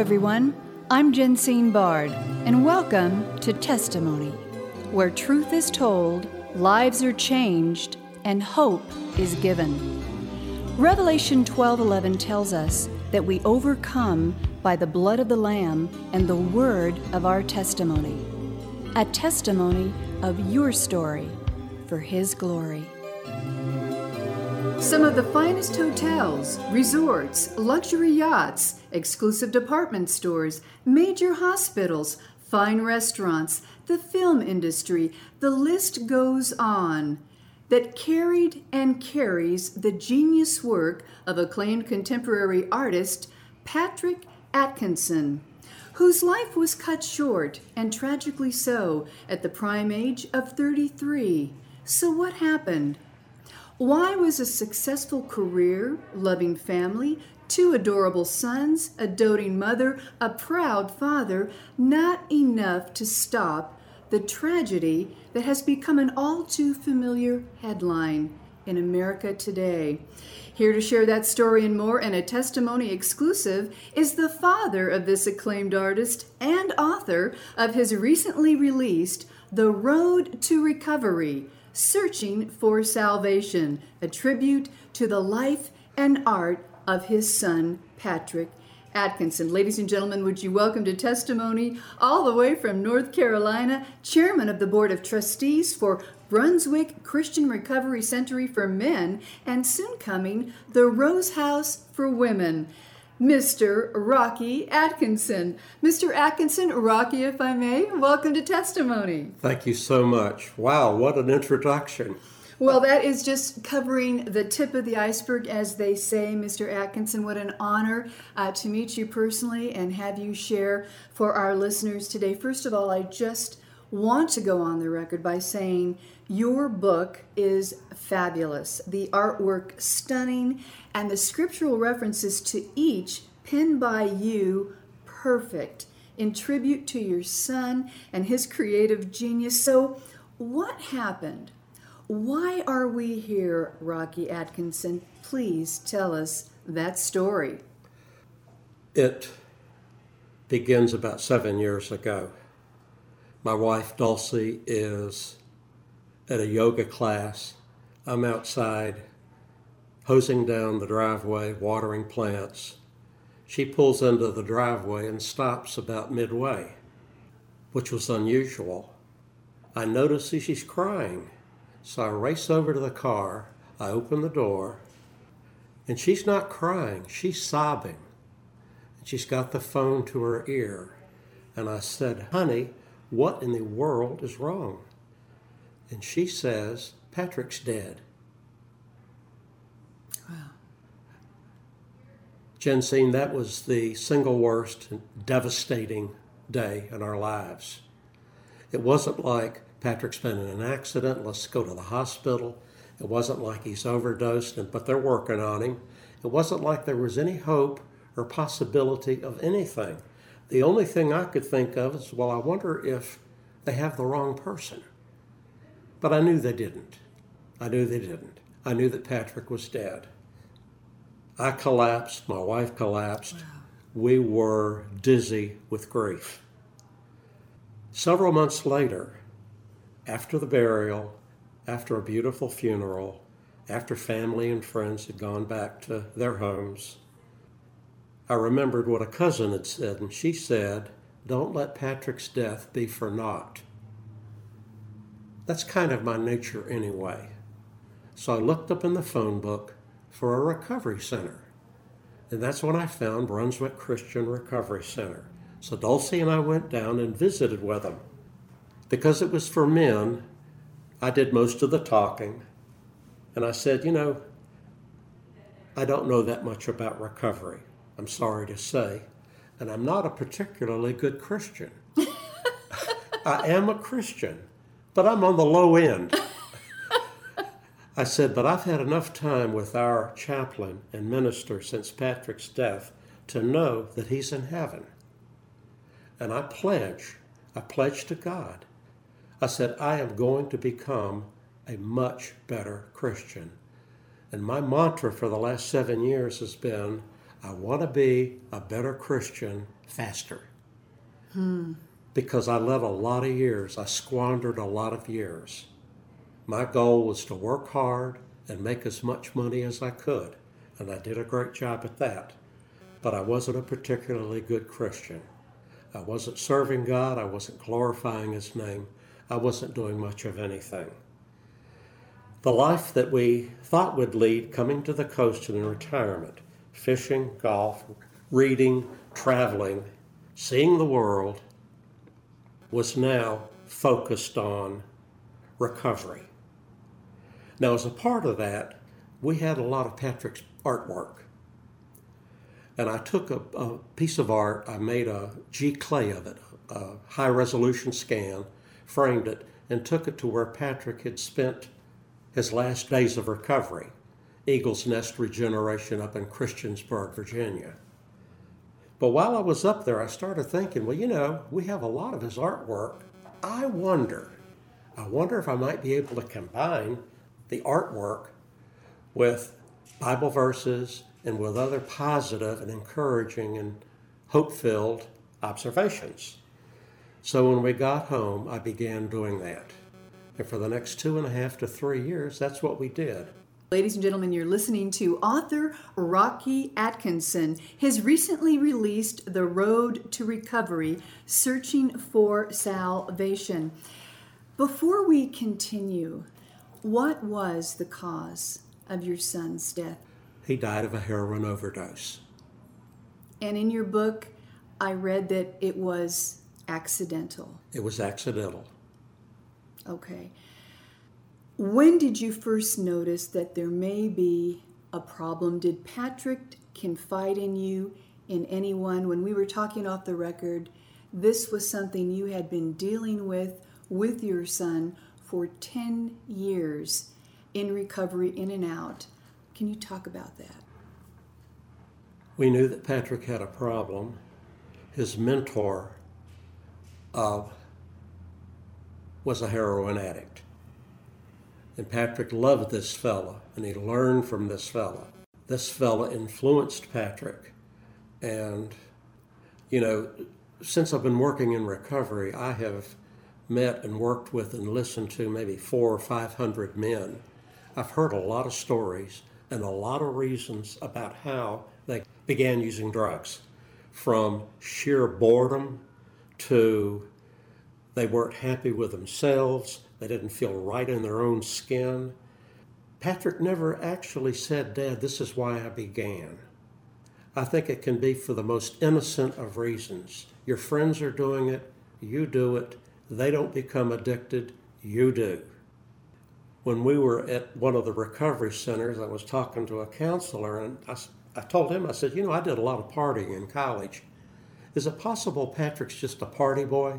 everyone. I'm Jensine Bard, and welcome to Testimony, where truth is told, lives are changed, and hope is given. Revelation 12:11 tells us that we overcome by the blood of the Lamb and the word of our testimony. A testimony of your story for His glory. Some of the finest hotels, resorts, luxury yachts, exclusive department stores, major hospitals, fine restaurants, the film industry, the list goes on, that carried and carries the genius work of acclaimed contemporary artist Patrick Atkinson, whose life was cut short, and tragically so, at the prime age of 33. So what happened? Why was a successful career, loving family, 2 adorable sons, a doting mother, a proud father, not enough to stop the tragedy that has become an all too familiar headline in America today? Here to share that story and more, and a testimony exclusive, is the father of this acclaimed artist and author of his recently released The Road to Recovery, Searching for Salvation, a tribute to the life and art of his son, Patrick Atkinson. Ladies and gentlemen, would you welcome to Testimony, all the way from North Carolina, Chairman of the Board of Trustees for Brunswick Christian Recovery Center for Men, and soon coming, the Rose House for Women, Mr. Rocky Atkinson. Mr. Atkinson, Rocky, if I may, welcome to Testimony. Thank you so much. Wow, what an introduction. Well, that is just covering the tip of the iceberg, as they say, Mr. Atkinson. What an honor to meet you personally and have you share for our listeners today. First of all, I just want to go on the record by saying your book is fabulous. The artwork stunning, and the scriptural references to each penned by you perfect, in tribute to your son and his creative genius. So what happened? Why are we here, Rocky Atkinson? Please tell us that story. It begins about 7 years ago. My wife, Dulcie, is at a yoga class. I'm outside hosing down the driveway, watering plants. She pulls into the driveway and stops about midway, which was unusual. I notice she's crying. So I race over to the car, I open the door, and she's not crying, she's sobbing. And she's got the phone to her ear. And I said, "Honey, what in the world is wrong?" And she says, "Patrick's dead." Wow. Jensine, that was the single worst devastating day in our lives. It wasn't like Patrick's been in an accident, let's go to the hospital. It wasn't like he's overdosed, but they're working on him. It wasn't like there was any hope or possibility of anything. The only thing I could think of is, well, I wonder if they have the wrong person. But I knew they didn't. I knew that Patrick was dead. I collapsed, my wife collapsed. Wow. We were dizzy with grief. Several months later, after the burial, after a beautiful funeral, after family and friends had gone back to their homes, I remembered what a cousin had said, and she said, "Don't let Patrick's death be for naught." That's kind of my nature anyway. So I looked up in the phone book for a recovery center, and that's when I found Brunswick Christian Recovery Center. So Dulcie and I went down and visited with them. Because it was for men, I did most of the talking. And I said, I don't know that much about recovery, I'm sorry to say. And I'm not a particularly good Christian. I am a Christian, but I'm on the low end. I said, but I've had enough time with our chaplain and minister since Patrick's death to know that he's in heaven. And I pledge to God. I said, I am going to become a much better Christian. And my mantra for the last 7 years has been, I want to be a better Christian faster. Because I let a lot of years, I squandered a lot of years. My goal was to work hard and make as much money as I could, and I did a great job at that. But I wasn't a particularly good Christian. I wasn't serving God, I wasn't glorifying His name, I wasn't doing much of anything. The life that we thought would lead coming to the coast in retirement, fishing, golf, reading, traveling, seeing the world, was now focused on recovery. Now, as a part of that, we had a lot of Patrick's artwork. And I took a piece of art, I made a G-clay of it, a high-resolution scan, framed it, and took it to where Patrick had spent his last days of recovery, Eagle's Nest Regeneration up in Christiansburg, Virginia. But while I was up there, I started thinking, well, we have a lot of his artwork. I wonder if I might be able to combine the artwork with Bible verses and with other positive and encouraging and hope-filled observations. So when we got home, I began doing that. And for the next 2.5 to 3 years, that's what we did. Ladies and gentlemen, you're listening to author Rocky Atkinson. His recently released The Road to Recovery, Searching for Salvation. Before we continue, what was the cause of your son's death? He died of a heroin overdose. And in your book, I read that it was accidental. It was accidental. Okay. When did you first notice that there may be a problem? Did Patrick confide in you, in anyone? When we were talking off the record, this was something you had been dealing with your son for 10 years in recovery, in and out. Can you talk about that? We knew that Patrick had a problem. His mentor was a heroin addict. And Patrick loved this fella, and he learned from this fella. This fella influenced Patrick. And, since I've been working in recovery, I have met and worked with and listened to maybe 400 or 500 men. I've heard a lot of stories and a lot of reasons about how they began using drugs, from sheer boredom to they weren't happy with themselves, they didn't feel right in their own skin. Patrick never actually said, "Dad, this is why I began." I think it can be for the most innocent of reasons. Your friends are doing it, you do it, they don't become addicted, you do. When we were at one of the recovery centers, I was talking to a counselor, and I told him, I said, I did a lot of partying in college. Is it possible Patrick's just a party boy?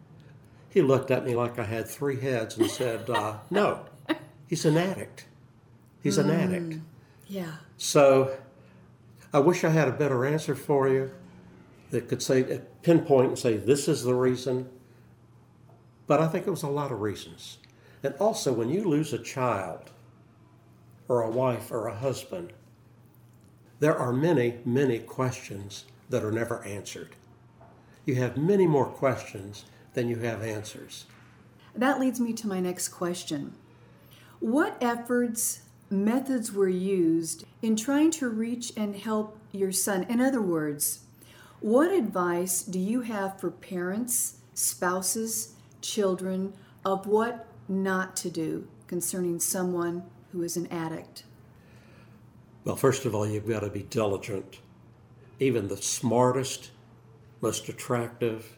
He looked at me like I had 3 heads and said, no, he's an addict. He's an addict. Yeah. So I wish I had a better answer for you that could say, pinpoint and say, this is the reason. But I think it was a lot of reasons. And also, when you lose a child or a wife or a husband, there are many, many questions that are never answered. You have many more questions than you have answers. That leads me to my next question. What efforts, methods were used in trying to reach and help your son? In other words, what advice do you have for parents, spouses, children of what not to do concerning someone who is an addict? Well, first of all, you've got to be diligent. Even the smartest, most attractive,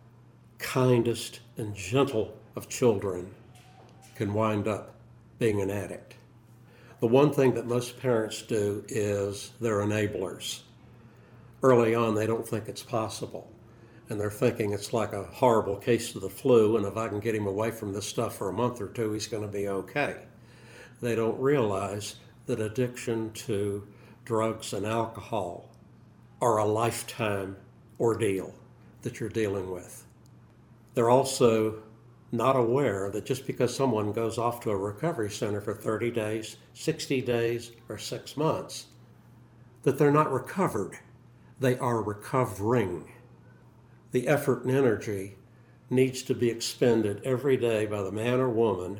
kindest, and gentle of children can wind up being an addict. The one thing that most parents do is they're enablers. Early on, they don't think it's possible. And they're thinking it's like a horrible case of the flu, and if I can get him away from this stuff for a month or two, he's going to be okay. They don't realize that addiction to drugs and alcohol are a lifetime ordeal that you're dealing with. They're also not aware that just because someone goes off to a recovery center for 30 days, 60 days, or 6 months, that they're not recovered. They are recovering. The effort and energy needs to be expended every day by the man or woman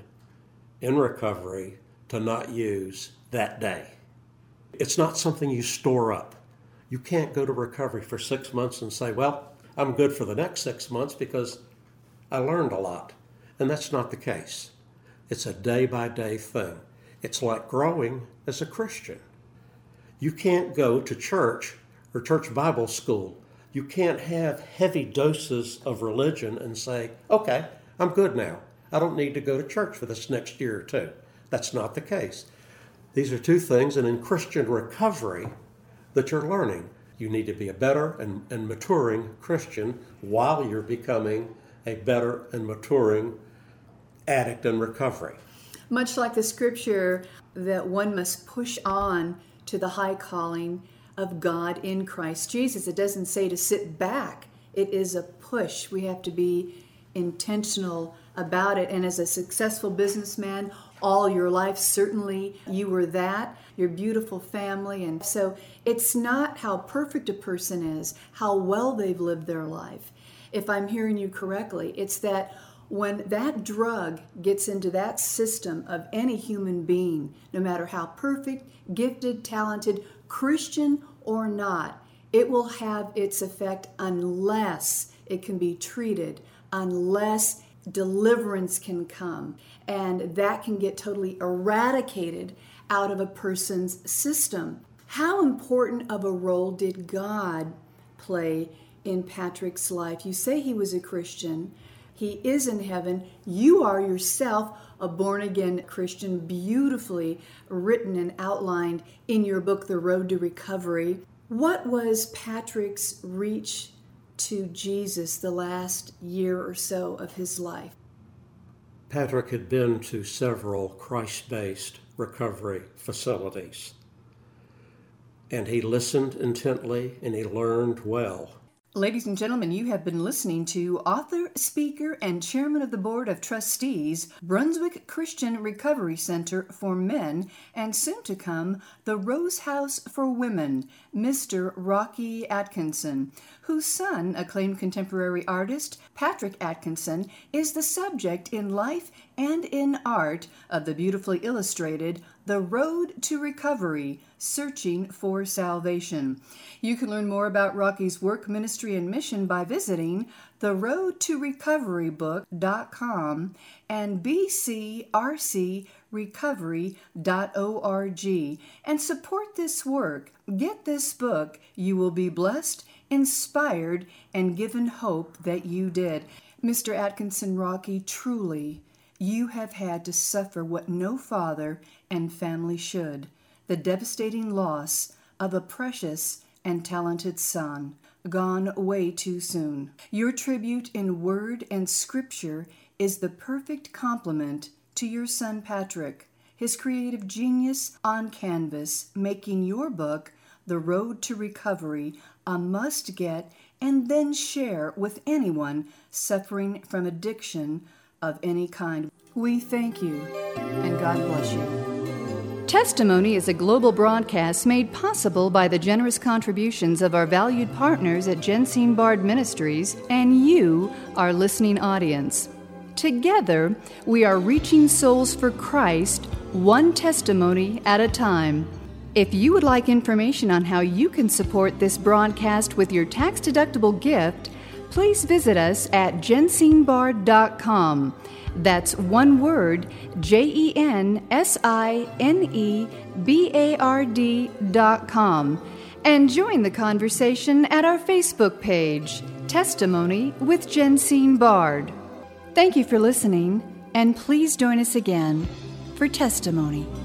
in recovery to not use that day. It's not something you store up. You can't go to recovery for 6 months and say, well, I'm good for the next 6 months because I learned a lot. And that's not the case. It's a day-by-day thing. It's like growing as a Christian. You can't go to church or church Bible school. You can't have heavy doses of religion and say, okay, I'm good now. I don't need to go to church for this next year or two. That's not the case. These are two things, and in Christian recovery that you're learning, you need to be a better and maturing Christian while you're becoming a better and maturing addict in recovery. Much like the scripture that one must push on to the high calling of God in Christ Jesus. It doesn't say to sit back. It is a push. We have to be intentional about it. And as a successful businessman, all your life, certainly you were that, your beautiful family. And so it's not how perfect a person is, how well they've lived their life. If I'm hearing you correctly, it's that when that drug gets into that system of any human being, no matter how perfect, gifted, talented, Christian or not, it will have its effect unless it can be treated, unless deliverance can come. And that can get totally eradicated out of a person's system. How important of a role did God play in Patrick's life? You say he was a Christian. He is in heaven. You are yourself a born-again Christian, beautifully written and outlined in your book, The Road to Recovery. What was Patrick's reach to Jesus the last year or so of his life? Patrick had been to several Christ-based recovery facilities, and he listened intently and he learned well. Ladies and gentlemen, you have been listening to author, speaker, and chairman of the Board of Trustees, Brunswick Christian Recovery Center for Men, and soon to come, the Rose House for Women, Mr. Rocky Atkinson, whose son, acclaimed contemporary artist Patrick Atkinson, is the subject in life and in art of the beautifully illustrated The Road to Recovery, Searching for Salvation. You can learn more about Rocky's work, ministry, and mission by visiting theroadtorecoverybook.com and bcrcrecovery.org and support this work. Get this book. You will be blessed, inspired, and given hope that you did. Mr. Atkinson, Rocky, truly, you have had to suffer what no father and family should, the devastating loss of a precious and talented son, gone way too soon. Your tribute in word and scripture is the perfect complement to your son Patrick, his creative genius on canvas, making your book, The Road to Recovery, a must-get and then share with anyone suffering from addiction of any kind. We thank you, and God bless you. Testimony is a global broadcast made possible by the generous contributions of our valued partners at Jensine Bard Ministries and you, our listening audience. Together, we are reaching souls for Christ, one testimony at a time. If you would like information on how you can support this broadcast with your tax-deductible gift, please visit us at jensinebard.com. That's one word, JENSINEBARD.com. And join the conversation at our Facebook page, Testimony with Jensine Bard. Thank you for listening, and please join us again for Testimony.